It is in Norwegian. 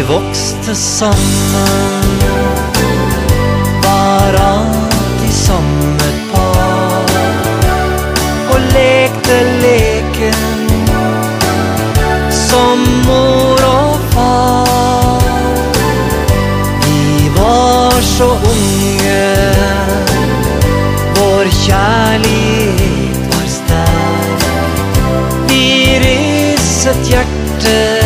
vokste sammen, var alltid som et par, og lekte leken som mor og far. Vi var så unge, vår kjærlighet var sterk. Vi rysset hjertet